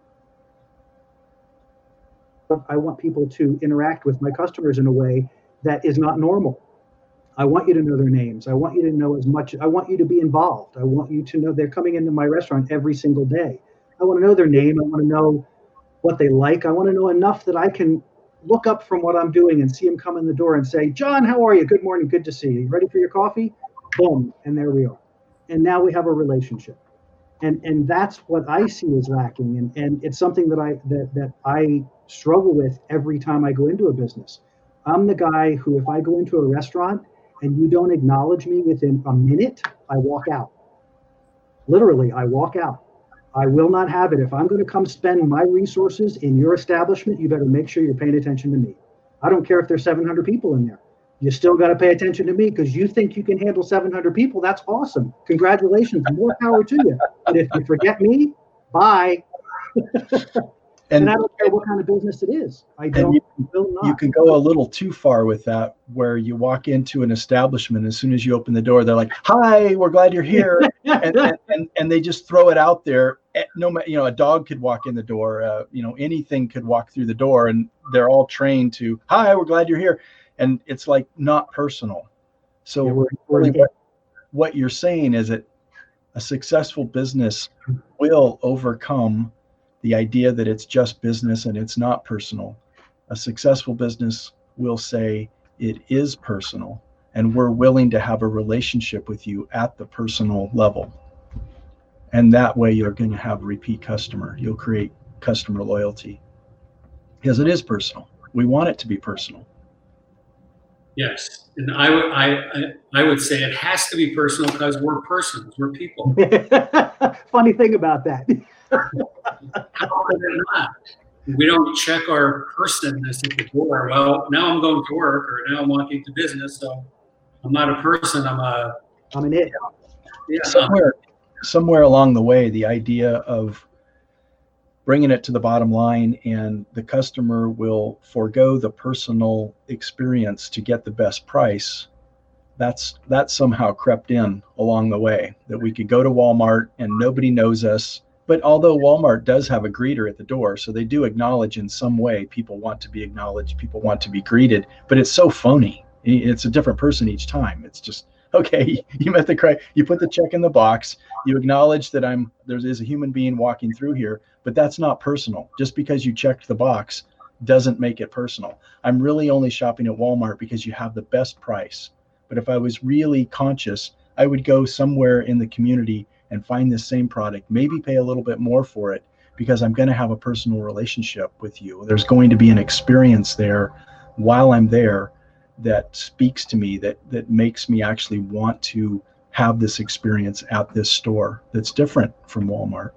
I want people to interact with my customers in a way that is not normal. I want you to know their names. I want you to know as much. I want you to be involved. I want you to know they're coming into my restaurant every single day. I want to know their name. I want to know what they like. I want to know enough that I can look up from what I'm doing and see them come in the door and say, John, how are you? Good morning. Good to see you. You ready for your coffee? Boom. And there we are. And now we have a relationship. And and that's what I see is lacking. And, and it's something that I that, that I struggle with every time I go into a business. I'm the guy who, if I go into a restaurant and you don't acknowledge me within a minute, I walk out. Literally, I walk out. I will not have it. If I'm going to come spend my resources in your establishment, you better make sure you're paying attention to me. I don't care if there's seven hundred people in there. You still got to pay attention to me because you think you can handle seven hundred people. That's awesome. Congratulations. More power to you. But if you forget me, bye. And, And I don't care what kind of business it is. I and don't, you, will not. you can go a little too far with that, where you walk into an establishment, as soon as you open the door, they're like, "Hi, we're glad you're here," and, and and and they just throw it out there. No matter, you know, a dog could walk in the door, uh, you know, anything could walk through the door, and they're all trained to, "Hi, we're glad you're here," and it's like not personal. So Yeah, we're- we're really like- what, what you're saying is that a successful business will overcome the idea that it's just business and it's not personal. A successful business will say it is personal, and we're willing to have a relationship with you at the personal level. And that way you're going to have a repeat customer. You'll create customer loyalty because it is personal. We want it to be personal. Yes, and I would I, I I would say it has to be personal because we're persons, we're people. Funny thing about that. How could it not? We don't check our personness at the door. Well, now I'm going to work, or now I'm walking to business, so I'm not a person. I'm a I'm an it. yeah. Somewhere, somewhere along the way, the idea of bringing it to the bottom line, and the customer will forego the personal experience to get the best price. That's that somehow crept in along the way, that we could go to Walmart and nobody knows us. But although Walmart does have a greeter at the door, so they do acknowledge in some way, people want to be acknowledged, people want to be greeted, but it's so phony. It's a different person each time. It's just, okay, you met the cri- you put the check in the box, you acknowledge that I'm there is a human being walking through here, but that's not personal. Just because you checked the box doesn't make it personal. I'm really only shopping at Walmart because you have the best price. But if I was really conscious, I would go somewhere in the community and find this same product, maybe pay a little bit more for it, because I'm going to have a personal relationship with you. There's going to be an experience there while I'm there that speaks to me, that that makes me actually want to have this experience at this store that's different from Walmart.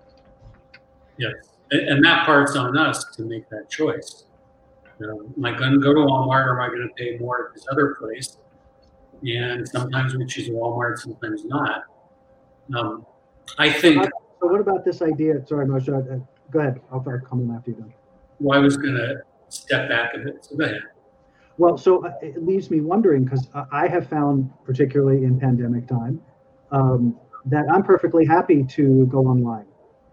Yes, and, and that part's on us to make that choice. You know, am I going to go to Walmart, or am I going to pay more at this other place? And sometimes we choose Walmart, sometimes not. Um, I think. So what about this idea? Sorry, Moshe. Uh, go ahead. I'll start coming after you. Done. Well, I was going to step back a bit. So go ahead. Well, so uh, it leaves me wondering, because I have found, particularly in pandemic time, um, that I'm perfectly happy to go online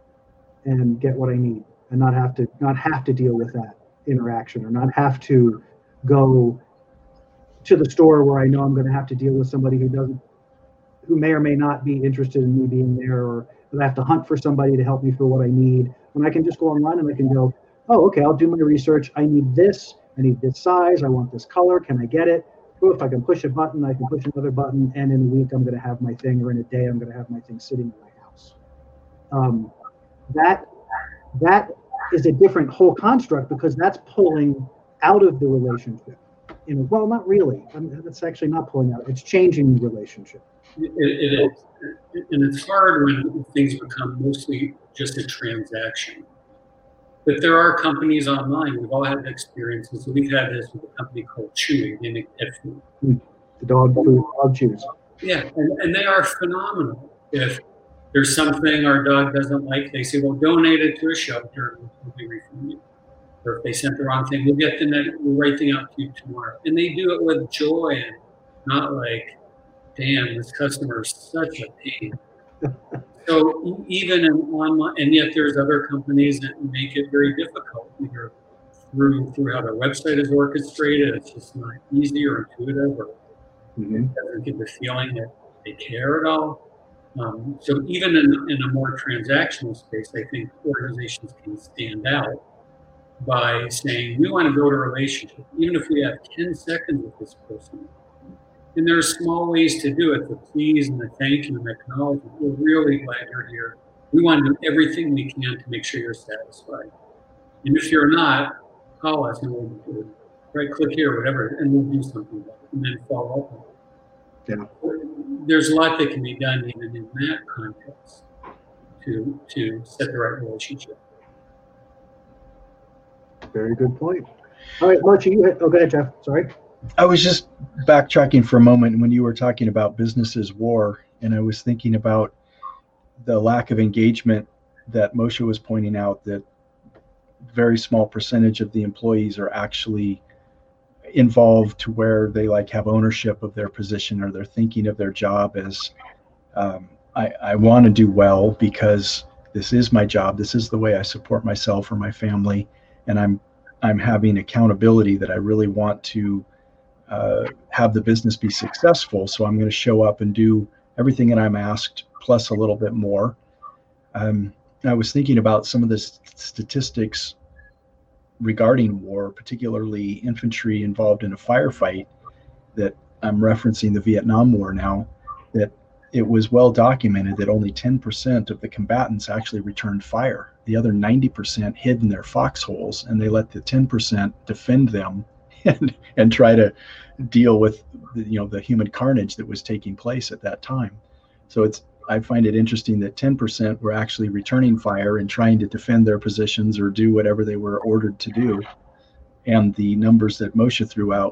and get what I need, and not have to not have to deal with that interaction, or not have to go to the store where I know I'm going to have to deal with somebody who doesn't, who may or may not be interested in me being there, or that I have to hunt for somebody to help me for what I need. When I can just go online and I can go, oh, okay, I'll do my research. I need this. I need this size. I want this color. Can I get it? Oh, if I can push a button, I can push another button, and in a week I'm going to have my thing, or in a day I'm going to have my thing sitting in my house. Um, that that is a different whole construct, because that's pulling out of the relationship. You know, well, not really. I mean, that's actually not pulling out. It's changing the relationship. It, it is, and it's hard when things become mostly just a transaction. But there are companies online. We've all had experiences. We've had this with a company called Chewy. They make pet food. The dog food, dog chews. Yeah, and, and they are phenomenal. If there's something our dog doesn't like, they say, well, donate it to a shelter and we'll be refunded. Or if they sent the wrong thing, we'll get the, the right thing out to you tomorrow. And they do it with joy, and not like, damn, this customer is such a pain. So even in online, and yet there's other companies that make it very difficult, either through through how their website is orchestrated. It's just not easy or intuitive, or Mm-hmm. doesn't give the feeling that they care at all. Um, so even in, in a more transactional space, I think organizations can stand out by saying, we want to build a relationship, even if we have ten seconds with this person. And there are small ways to do it, the please and the thank you and the acknowledgement. We're really glad you're here. We want to do everything we can to make sure you're satisfied. And if you're not, call us and we'll do it. Right, click here, whatever, and we'll do something about it, and then follow up on it. Yeah. There's a lot that can be done even in that context to to set the right relationship. Very good point. All right, Moshe, you hit, oh, go ahead, Jeff. Sorry. I was just backtracking for a moment when you were talking about business as war, and I was thinking about the lack of engagement that Moshe was pointing out, that very small percentage of the employees are actually involved to where they like have ownership of their position, or they're thinking of their job as um, I, I want to do well because this is my job. This is the way I support myself or my family, and I'm I'm having accountability that I really want to uh, have the business be successful. So I'm going to show up and do everything that I'm asked, plus a little bit more. Um, I was thinking about some of the st- statistics regarding war, particularly infantry involved in a firefight, that I'm referencing the Vietnam War now, that it was well documented that only ten percent of the combatants actually returned fire. The other ninety percent hid in their foxholes, and they let the ten percent defend them and, and try to deal with the, you know, the human carnage that was taking place at that time. So it's I find it interesting that ten percent were actually returning fire and trying to defend their positions or do whatever they were ordered to do. And the numbers that Moshe threw out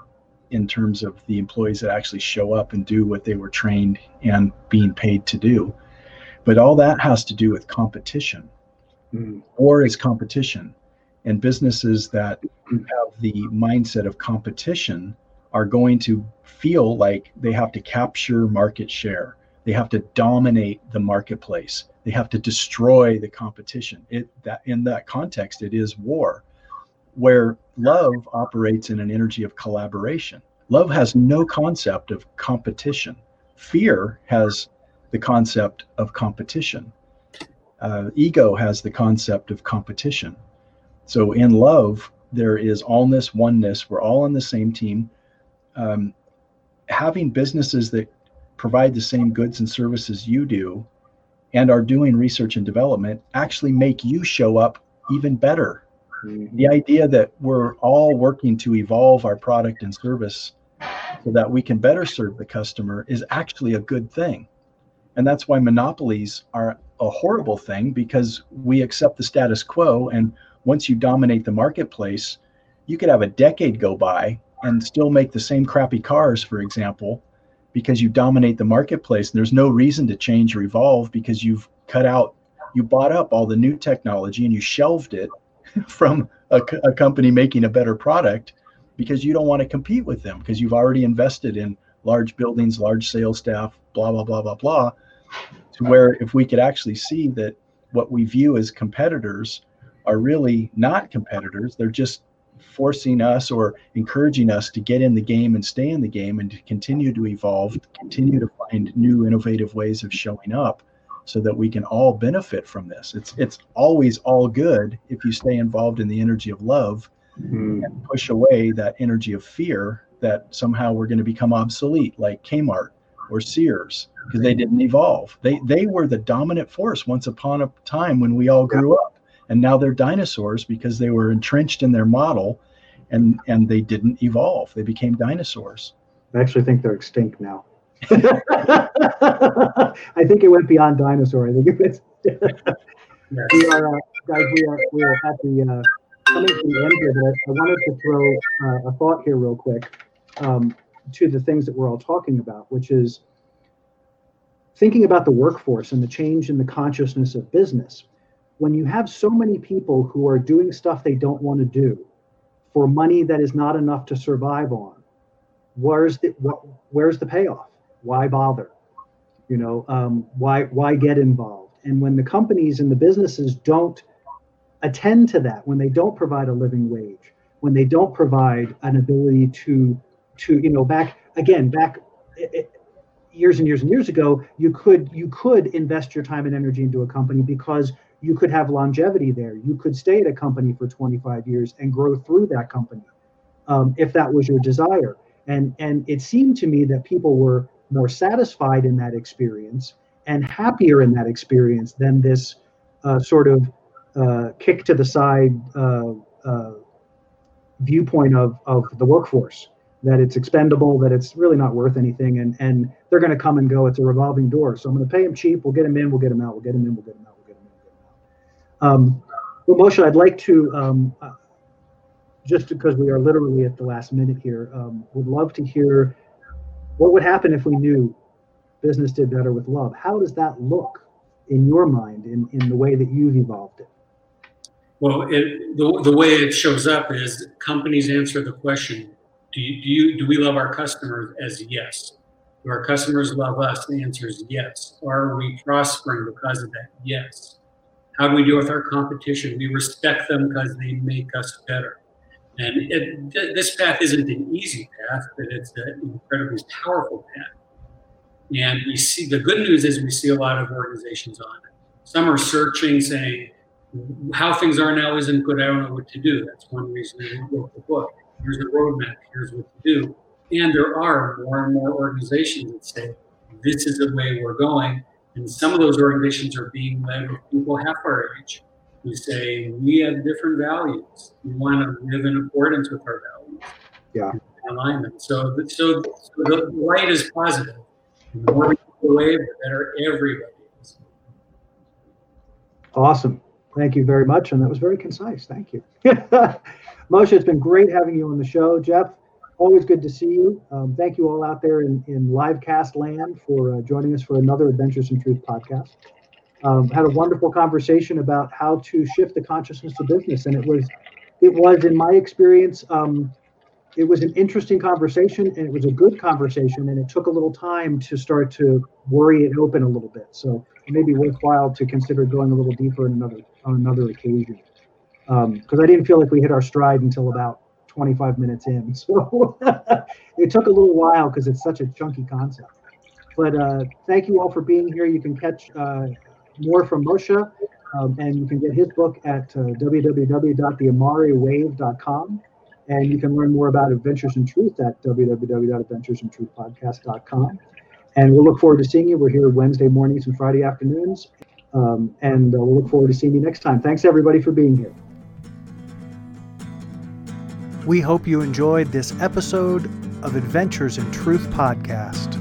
in terms of the employees that actually show up and do what they were trained and being paid to do. But all that has to do with competition. Mm. War is competition. And businesses that have the mindset of competition are going to feel like they have to capture market share. They have to dominate the marketplace. They have to destroy the competition. It that in that context, it is war, where love operates in an energy of collaboration. Love has no concept of competition. Fear has the concept of competition. Uh, ego has the concept of competition. So in love, there is allness, oneness. We're all on the same team. Um, having businesses that provide the same goods and services you do and are doing research and development actually make you show up even better. Mm-hmm. The idea that we're all working to evolve our product and service so that we can better serve the customer is actually a good thing. And that's why monopolies are a horrible thing, because we accept the status quo. And once you dominate the marketplace, you could have a decade go by and still make the same crappy cars, for example, because you dominate the marketplace, and there's no reason to change or evolve because you've cut out, you bought up all the new technology and you shelved it from a, a company making a better product because you don't want to compete with them because you've already invested in large buildings, large sales staff, blah, blah, blah, blah, blah, to where if we could actually see that what we view as competitors are really not competitors, they're just forcing us or encouraging us to get in the game and stay in the game and to continue to evolve, continue to find new innovative ways of showing up so that we can all benefit from this. It's it's always all good if you stay involved in the energy of love mm-hmm. and push away that energy of fear that somehow we're going to become obsolete, like Kmart or Sears, because they didn't evolve. They they were the dominant force once upon a time when we all grew up. And now they're dinosaurs because they were entrenched in their model and, and they didn't evolve. They became dinosaurs. I actually think they're extinct now. I think it went beyond dinosaur. I think it was. Yes. We are, uh, guys, we are, we are at the, uh, coming to the end here, but I, I wanted to throw uh, a thought here real quick um, to the things that we're all talking about, which is thinking about the workforce and the change in the consciousness of business. When you have so many people who are doing stuff they don't want to do for money that is not enough to survive on, where's the what, where's the payoff? Why bother? You know, um, why why get involved? And when the companies and the businesses don't attend to that, when they don't provide a living wage, when they don't provide an ability to to you know back again back. It, it, years and years and years ago, you could you could invest your time and energy into a company because you could have longevity there. You could stay at a company for twenty-five years and grow through that company um, if that was your desire. And, and it seemed to me that people were more satisfied in that experience and happier in that experience than this uh, sort of uh, kick to the side uh, uh, viewpoint of, of the workforce, that it's expendable, that it's really not worth anything, and, and they're going to come and go. It's a revolving door. So I'm going to pay them cheap. We'll get them in. We'll get them out. We'll get them in. We'll get them out. We'll get them in. We'll get them out. Um, well, Moshe, I'd like to, um, uh, just because we are literally at the last minute here, um, would love to hear what would happen if we knew business did better with love. How does that look in your mind, in, in the way that you've evolved it? Well, it, the, the way it shows up is companies answer the question, do you, do you, do we love our customers? As yes. Do our customers love us? The answer is yes. Are we prospering because of that? Yes. How do we deal with our competition? We respect them because they make us better. And it, th- this path isn't an easy path, but it's an incredibly powerful path. And we see, the good news is we see a lot of organizations on it. Some are searching, saying, how things are now isn't good, I don't know what to do. That's one reason I wrote the book. Here's the roadmap, here's what to do. And there are more and more organizations that say, this is the way we're going. And some of those organizations are being led with people half our age who say, we have different values. We want to live in accordance with our values. Yeah. Alignment. So, so, so the light is positive. And the more we go away, the better everybody is. Awesome. Thank you very much. And that was very concise. Thank you. Moshe, it's been great having you on the show. Jeff, always good to see you. Um, thank you all out there in, in livecast land for uh, joining us for another Adventures in Truth podcast. Um, had a wonderful conversation about how to shift the consciousness to business. And it was, it was in my experience, um, it was an interesting conversation, and it was a good conversation, and it took a little time to start to worry it open a little bit. So it may be worthwhile to consider going a little deeper in another on another occasion. Because um, I didn't feel like we hit our stride until about twenty-five minutes in. So it took a little while because it's such a chunky concept. But uh, thank you all for being here. You can catch uh, more from Moshe, um, and you can get his book at uh, w w w dot the amari wave dot com. And you can learn more about Adventures in Truth at w w w dot adventures in truth podcast dot com. And we'll look forward to seeing you. We're here Wednesday mornings and Friday afternoons. Um, and uh, we'll look forward to seeing you next time. Thanks, everybody, for being here. We hope you enjoyed this episode of Adventures in Truth podcast.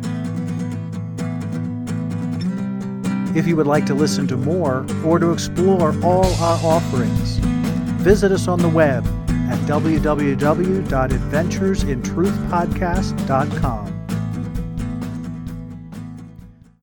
If you would like to listen to more or to explore all our offerings, visit us on the web at w w w dot adventures in truth podcast dot com.